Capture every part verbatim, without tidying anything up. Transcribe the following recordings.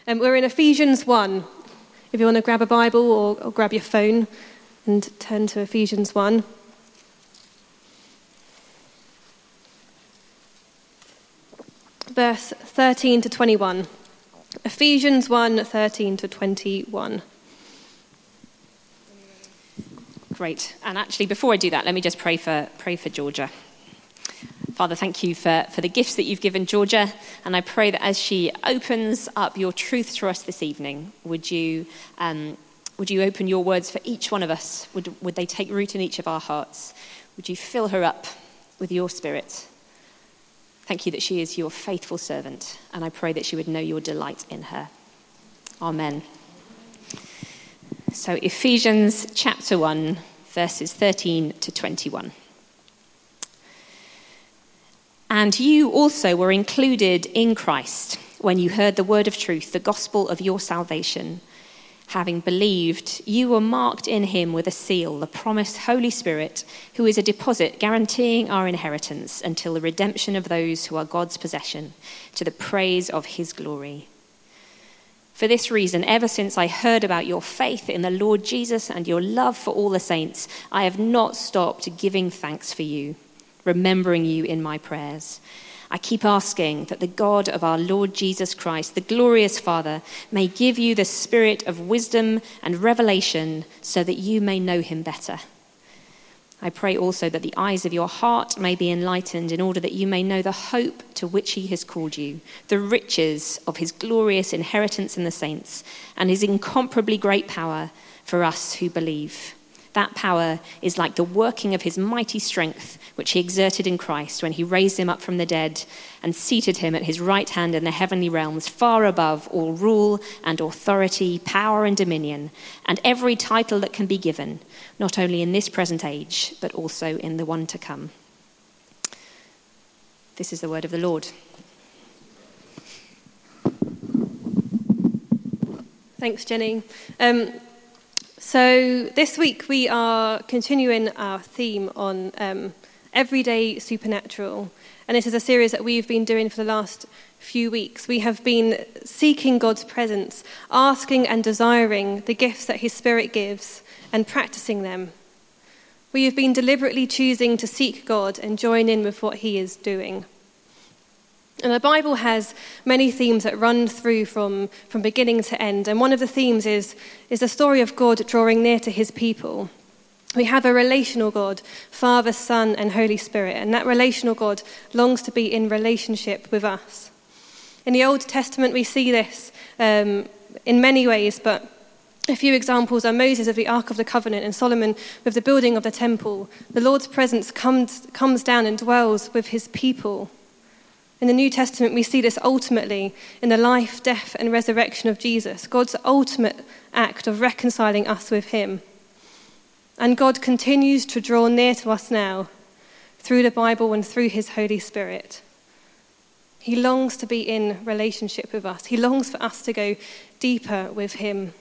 Um, we're in Ephesians one. If you want to grab a Bible or, or grab your phone and turn to Ephesians one. Verse thirteen to twenty-one. Ephesians one, thirteen to twenty-one. Great. And actually, before I do that, let me just pray for pray for Georgia. Father, thank you for, for the gifts that you've given Georgia. And I pray that as she opens up your truth to us this evening, would you um, would you open your words for each one of us? Would, would they take root in each of our hearts? Would you fill her up with your spirit? Thank you that she is your faithful servant. And I pray that she would know your delight in her. Amen. So Ephesians chapter one, verses thirteen to twenty-one. And you also were included in Christ when you heard the word of truth, the gospel of your salvation. Having believed, you were marked in him with a seal, the promised Holy Spirit, who is a deposit guaranteeing our inheritance until the redemption of those who are God's possession, to the praise of his glory. For this reason, ever since I heard about your faith in the Lord Jesus and your love for all the saints, I have not stopped giving thanks for you, remembering you in my prayers. I keep asking that the God of our Lord Jesus Christ, the glorious Father, may give you the spirit of wisdom and revelation so that you may know him better. I pray also that the eyes of your heart may be enlightened in order that you may know the hope to which he has called you, the riches of his glorious inheritance in the saints, and his incomparably great power for us who believe. That power is like the working of his mighty strength, which he exerted in Christ when he raised him up from the dead and seated him at his right hand in the heavenly realms, far above all rule and authority, power and dominion, and every title that can be given, not only in this present age, but also in the one to come. This is the word of the Lord. Thanks, Jenny. Um, So this week we are continuing our theme on um, everyday supernatural. And this is a series that we've been doing for the last few weeks. We have been seeking God's presence, asking and desiring the gifts that his Spirit gives and practicing them. We have been deliberately choosing to seek God and join in with what he is doing. And the Bible has many themes that run through from, from beginning to end. And one of the themes is, is the story of God drawing near to his people. We have a relational God, Father, Son, and Holy Spirit. And that relational God longs to be in relationship with us. In the Old Testament, we see this um, in many ways, but a few examples are Moses of the Ark of the Covenant and Solomon with the building of the temple. The Lord's presence comes, comes down and dwells with his people. In the New Testament, we see this ultimately in the life, death, and resurrection of Jesus, God's ultimate act of reconciling us with him. And God continues to draw near to us now through the Bible and through his Holy Spirit. He longs to be in relationship with us. He longs for us to go deeper with him.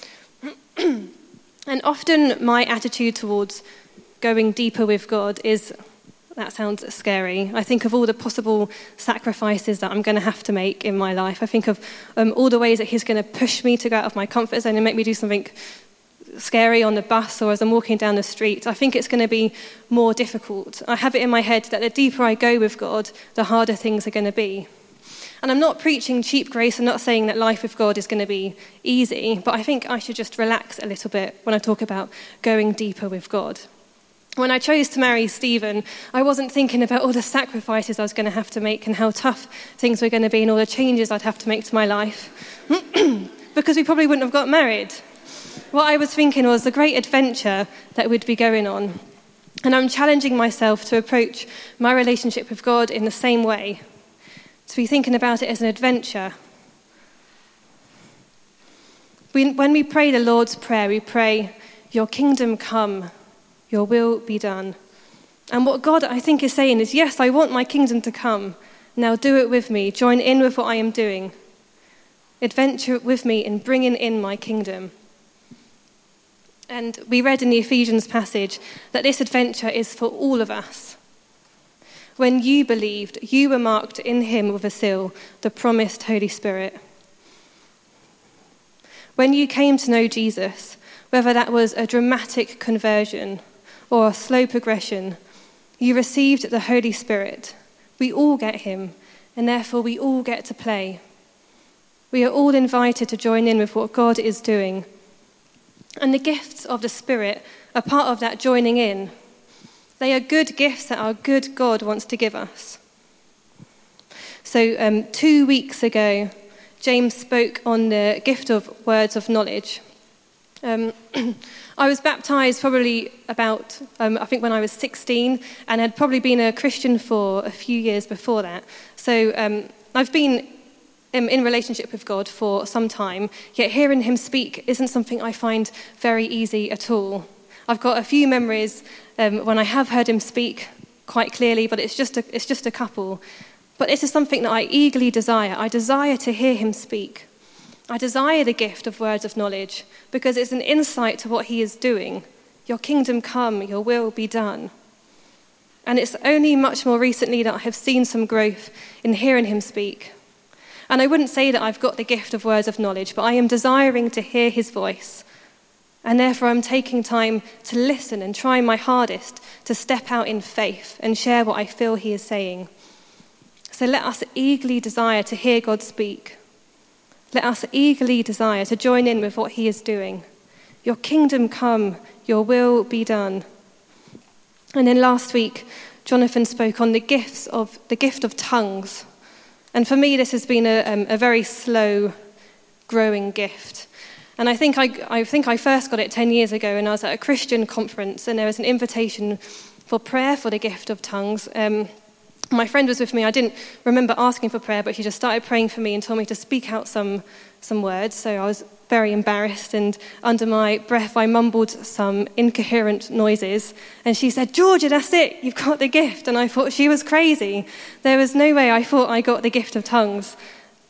And often my attitude towards going deeper with God is, that sounds scary. I think of all the possible sacrifices that I'm going to have to make in my life. I think of um, all the ways that he's going to push me to go out of my comfort zone and make me do something scary on the bus or as I'm walking down the street. I think it's going to be more difficult. I have it in my head that the deeper I go with God, the harder things are going to be. And I'm not preaching cheap grace. I'm not saying that life with God is going to be easy, but I think I should just relax a little bit when I talk about going deeper with God. When I chose to marry Stephen, I wasn't thinking about all the sacrifices I was going to have to make and how tough things were going to be and all the changes I'd have to make to my life, because we probably wouldn't have got married. What I was thinking was the great adventure that would be going on. And I'm challenging myself to approach my relationship with God in the same way, to be thinking about it as an adventure. We, when we pray the Lord's Prayer, we pray, "Your kingdom come, your will be done." And what God, I think, is saying is, yes, I want my kingdom to come. Now do it with me. Join in with what I am doing. Adventure with me in bringing in my kingdom. And we read in the Ephesians passage that this adventure is for all of us. When you believed, you were marked in him with a seal, the promised Holy Spirit. When you came to know Jesus, whether that was a dramatic conversion or a slow progression, you received the Holy Spirit. We all get him, and therefore we all get to play. We are all invited to join in with what God is doing. And the gifts of the Spirit are part of that joining in. They are good gifts that our good God wants to give us. So um, two weeks ago, James spoke on the gift of words of knowledge. Um, I was baptised probably about, um, I think when I was sixteen, and had probably been a Christian for a few years before that. So um, I've been in, in relationship with God for some time, yet hearing him speak isn't something I find very easy at all. I've got a few memories um, when I have heard him speak quite clearly, but it's just a, it's just a couple. But this is something that I eagerly desire. I desire to hear him speak. I desire the gift of words of knowledge because it's an insight to what he is doing. Your kingdom come, your will be done. And it's only much more recently that I have seen some growth in hearing him speak. And I wouldn't say that I've got the gift of words of knowledge, but I am desiring to hear his voice. And therefore I'm taking time to listen and try my hardest to step out in faith and share what I feel he is saying. So let us eagerly desire to hear God speak. Let us eagerly desire to join in with what he is doing. Your kingdom come, your will be done. And then last week, Jonathan spoke on the gifts of the gift of tongues. And for me, this has been a, um, a very slow growing gift. And I think I, I think I first got it ten years ago, and I was at a Christian conference, and there was an invitation for prayer for the gift of tongues. Um, My friend was with me. I didn't remember asking for prayer, but she just started praying for me and told me to speak out some some words. So I was very embarrassed, and under my breath, I mumbled some incoherent noises. And she said, "Georgia, that's it. You've got the gift." And I thought she was crazy. There was no way I thought I got the gift of tongues.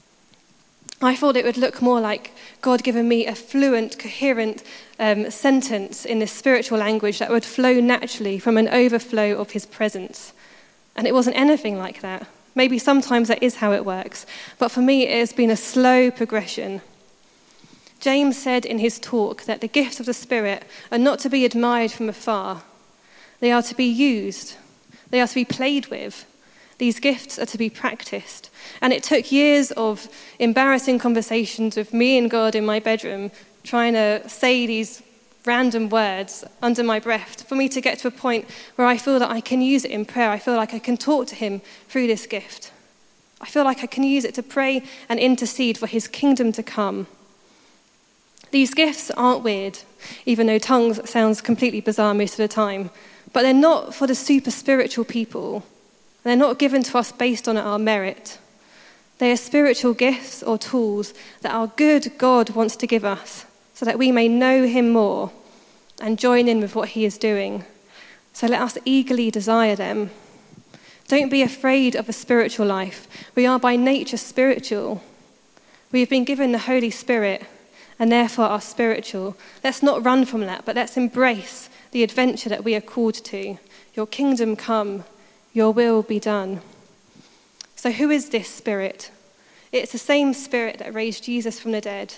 I thought it would look more like God giving me a fluent, coherent um, sentence in this spiritual language that would flow naturally from an overflow of his presence. And it wasn't anything like that. Maybe sometimes that is how it works. But for me, it has been a slow progression. James said in his talk that the gifts of the Spirit are not to be admired from afar. They are to be used. They are to be played with. These gifts are to be practiced. And it took years of embarrassing conversations with me and God in my bedroom, trying to say these random words under my breath for me to get to a point where I feel that I can use it in prayer. I feel like I can talk to him through this gift. I feel like I can use it to pray and intercede for his kingdom to come. These gifts aren't weird, even though tongues sounds completely bizarre most of the time, but they're not for the super spiritual people. They're not given to us based on our merit. They are spiritual gifts or tools that our good God wants to give us, so that we may know him more and join in with what he is doing. So let us eagerly desire them. Don't be afraid of a spiritual life. We are by nature spiritual. We have been given the Holy Spirit and therefore are spiritual. Let's not run from that, but let's embrace the adventure that we are called to. Your kingdom come, your will be done. So who is this Spirit? It's the same Spirit that raised Jesus from the dead.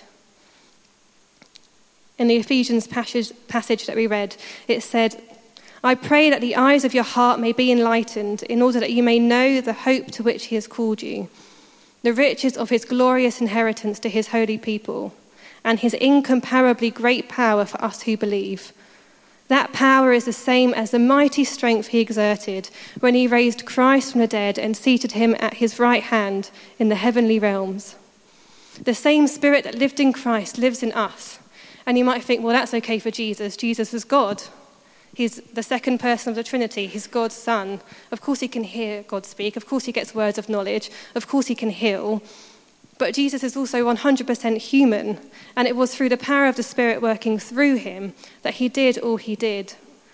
In the Ephesians passage, passage that we read, it said, "I pray that the eyes of your heart may be enlightened, in order that you may know the hope to which he has called you, the riches of his glorious inheritance to his holy people, and his incomparably great power for us who believe. That power is the same as the mighty strength he exerted when he raised Christ from the dead and seated him at his right hand in the heavenly realms. The same Spirit that lived in Christ lives in us." And you might think, well, that's okay for Jesus. Jesus is God. He's the second person of the Trinity. He's God's Son. Of course he can hear God speak. Of course he gets words of knowledge. Of course he can heal. But Jesus is also one hundred percent human. And it was through the power of the Spirit working through him that he did all he did.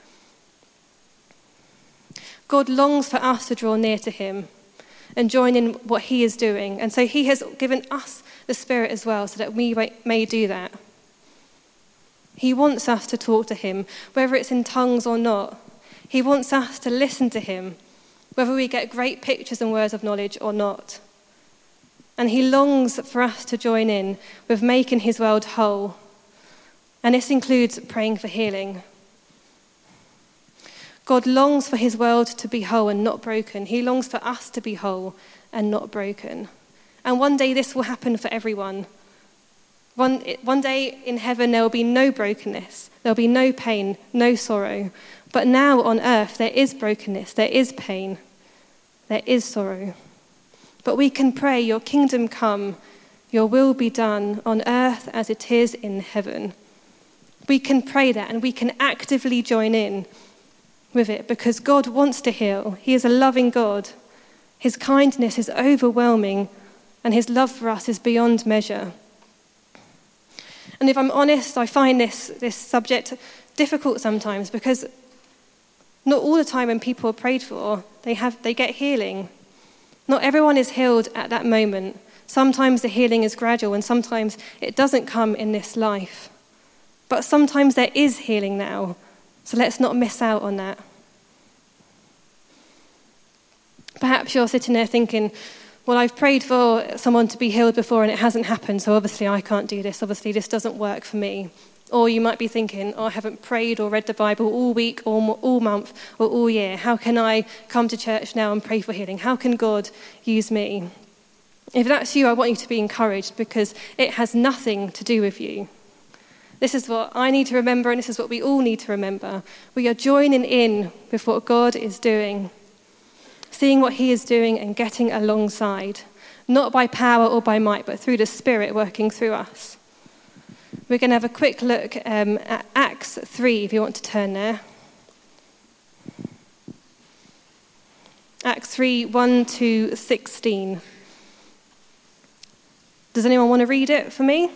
God longs for us to draw near to him and join in what he is doing. And so he has given us the Spirit as well so that we may do that. He wants us to talk to him, whether it's in tongues or not. He wants us to listen to him, whether we get great pictures and words of knowledge or not. And he longs for us to join in with making his world whole. And this includes praying for healing. God longs for his world to be whole and not broken. He longs for us to be whole and not broken. And one day this will happen for everyone. One, one day in heaven there will be no brokenness. There will be no pain, no sorrow. But now on earth there is brokenness, there is pain, there is sorrow. But we can pray, your kingdom come, your will be done on earth as it is in heaven. We can pray that and we can actively join in with it because God wants to heal. He is a loving God. His kindness is overwhelming and his love for us is beyond measure. And if I'm honest, I find this, this subject difficult sometimes because not all the time when people are prayed for, they have they get healing. Not everyone is healed at that moment. Sometimes the healing is gradual and sometimes it doesn't come in this life. But sometimes there is healing now, so let's not miss out on that. Perhaps you're sitting there thinking, well, I've prayed for someone to be healed before and it hasn't happened, so obviously I can't do this. Obviously this doesn't work for me. Or you might be thinking, oh, I haven't prayed or read the Bible all week or all month or all year. How can I come to church now and pray for healing? How can God use me? If that's you, I want you to be encouraged because it has nothing to do with you. This is what I need to remember and this is what we all need to remember. We are joining in with what God is doing, seeing what he is doing and getting alongside, not by power or by might, but through the Spirit working through us. We're going to have a quick look um, at Acts three, if you want to turn there. Acts three, one to sixteen. Does anyone want to read it for me?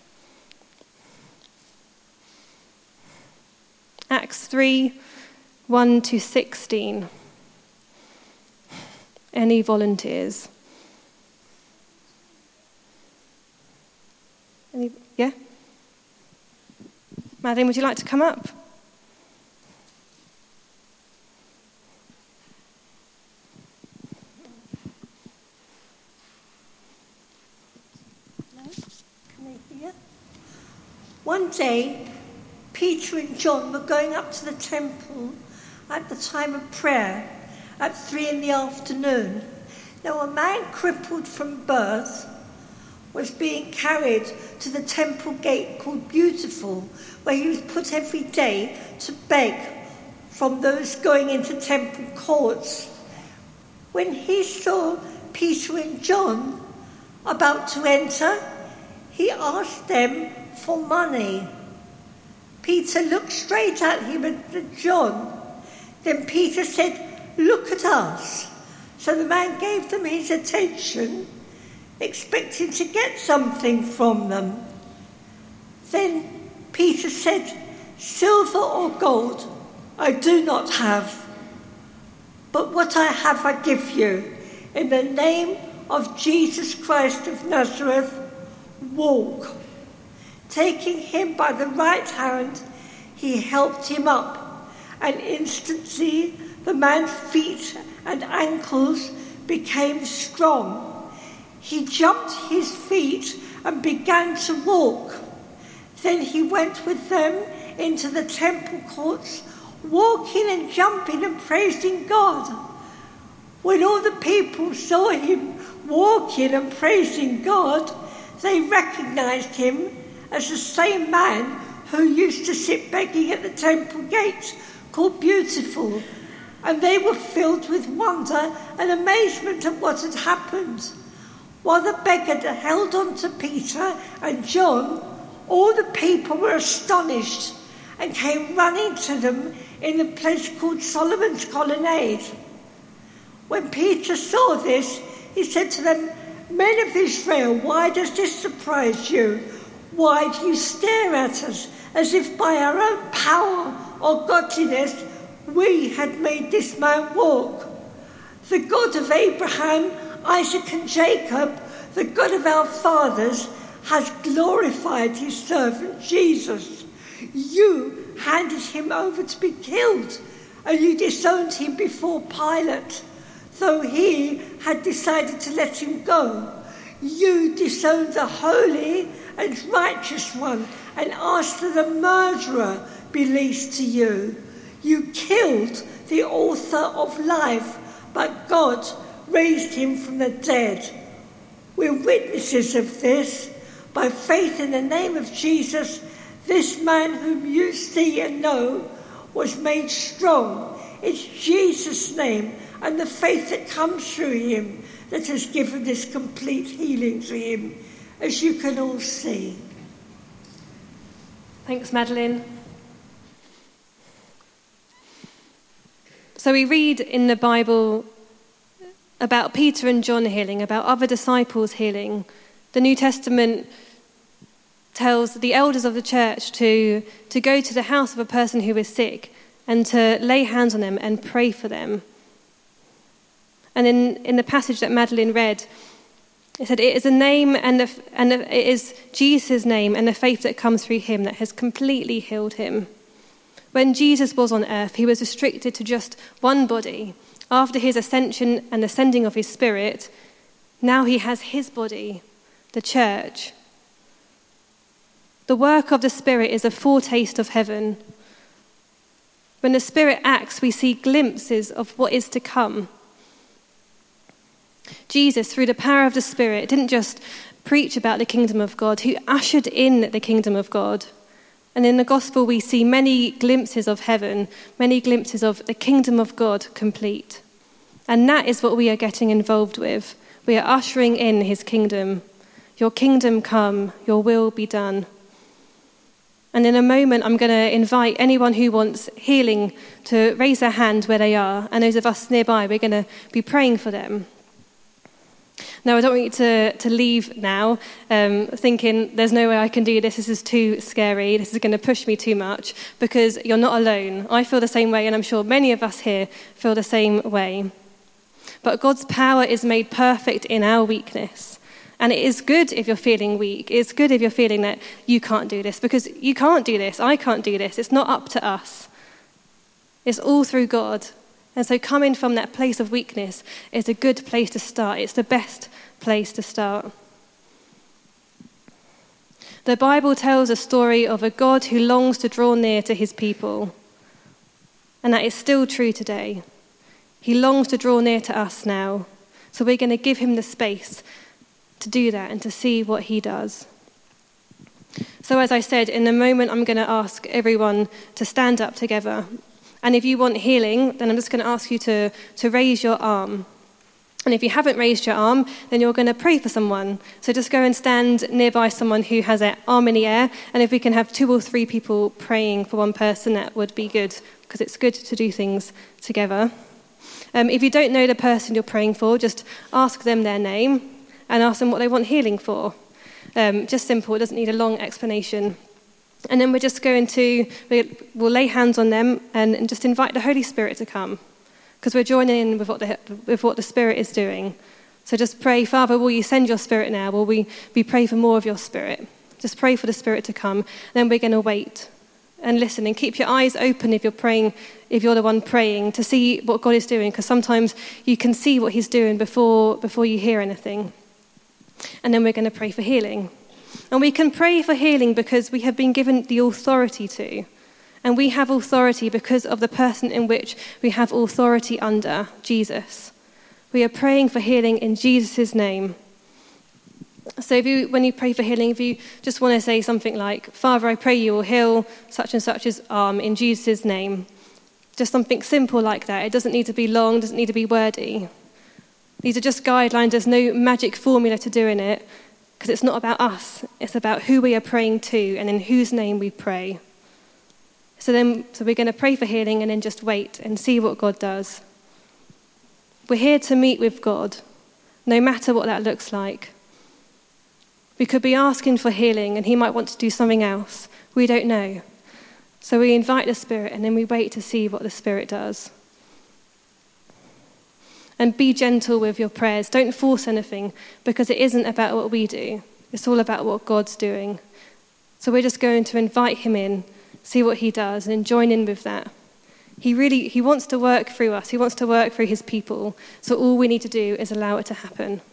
Acts three, one to sixteen. Any volunteers? Any, yeah? Madeline, would you like to come up? One day, Peter and John were going up to the temple at the time of prayer at three in the afternoon. Now, a man crippled from birth was being carried to the temple gate called Beautiful, where he was put every day to beg from those going into temple courts. When he saw Peter and John about to enter, he asked them for money. Peter looked straight at him and at John. Then Peter said, "Look at us." So the man gave them his attention, expecting to get something from them. Then Peter said, "Silver or gold I do not have, but what I have I give you. In the name of Jesus Christ of Nazareth, walk." Taking him by the right hand, he helped him up, and instantly the man's feet and ankles became strong. He jumped his feet and began to walk. Then he went with them into the temple courts, walking and jumping and praising God. When all the people saw him walking and praising God, they recognized him as the same man who used to sit begging at the temple gate called Beautiful, and they were filled with wonder and amazement at what had happened. While the beggar held on to Peter and John, all the people were astonished and came running to them in the place called Solomon's Colonnade. When Peter saw this, he said to them, "Men of Israel, why does this surprise you? Why do you stare at us as if by our own power or godliness we had made this man walk? The God of Abraham, Isaac and Jacob, the God of our fathers, has glorified his servant Jesus. You handed him over to be killed, and you disowned him before Pilate, though he had decided to let him go. You disowned the holy and righteous one and asked that a murderer be released to you. You killed the author of life, but God raised him from the dead. We're witnesses of this. By faith in the name of Jesus, this man whom you see and know was made strong. It's Jesus' name and the faith that comes through him that has given this complete healing to him, as you can all see. Thanks, Madeline. So we read in the Bible about Peter and John healing, about other disciples healing. The New Testament tells the elders of the church to, to go to the house of a person who is sick and to lay hands on them and pray for them. And in, in the passage that Madeline read, it said, it is a name and, the, and the, it is Jesus' name and the faith that comes through him that has completely healed him. When Jesus was on earth, he was restricted to just one body. After his ascension and the sending of his Spirit, now he has his body, the church. The work of the Spirit is a foretaste of heaven. When the Spirit acts, we see glimpses of what is to come. Jesus, through the power of the Spirit, didn't just preach about the kingdom of God, he ushered in the kingdom of God. And in the gospel, we see many glimpses of heaven, many glimpses of the kingdom of God complete. And that is what we are getting involved with. We are ushering in his kingdom. Your kingdom come, your will be done. And in a moment, I'm going to invite anyone who wants healing to raise their hand where they are. And those of us nearby, we're going to be praying for them. Now, I don't want you to, to leave now um, thinking, there's no way I can do this, this is too scary, this is going to push me too much, because you're not alone. I feel the same way, and I'm sure many of us here feel the same way. But God's power is made perfect in our weakness. And it is good if you're feeling weak. It's good if you're feeling that you can't do this, because you can't do this, I can't do this. It's not up to us. It's all through God. And so coming from that place of weakness is a good place to start. It's the best place to start. The Bible tells a story of a God who longs to draw near to his people. And that is still true today. He longs to draw near to us now. So we're going to give him the space to do that and to see what he does. So as I said, in a moment I'm going to ask everyone to stand up together. And if you want healing, then I'm just going to ask you to, to raise your arm. And if you haven't raised your arm, then you're going to pray for someone. So just go and stand nearby someone who has their arm in the air. And if we can have two or three people praying for one person, that would be good, because it's good to do things together. Um, if you don't know the person you're praying for, just ask them their name and ask them what they want healing for. Um, just simple, it doesn't need a long explanation. And then we're just going to, we'll lay hands on them and, and just invite the Holy Spirit to come, because we're joining in with what, the, with what the Spirit is doing. So just pray, Father, will you send your Spirit now? Will we, we pray for more of your Spirit? Just pray for the Spirit to come. Then we're going to wait and listen and keep your eyes open if you're praying, if you're the one praying, to see what God is doing, because sometimes you can see what he's doing before, before you hear anything. And then we're going to pray for healing. And we can pray for healing because we have been given the authority to. And we have authority because of the person in which we have authority under, Jesus. We are praying for healing in Jesus' name. So if you, when you pray for healing, if you just want to say something like, Father, I pray you will heal such and such's arm in Jesus' name. Just something simple like that. It doesn't need to be long, doesn't need to be wordy. These are just guidelines. There's no magic formula to doing it, because it's not about us. It's about who we are praying to and in whose name we pray. So then, so we're going to pray for healing and then just wait and see what God does. We're here to meet with God, no matter what that looks like. We could be asking for healing and he might want to do something else. We don't know. So we invite the Spirit and then we wait to see what the Spirit does. And be gentle with your prayers. Don't force anything, because it isn't about what we do. It's all about what God's doing. So we're just going to invite him in, see what he does, and join in with that. He really, he wants to work through us. He wants to work through his people. So all we need to do is allow it to happen.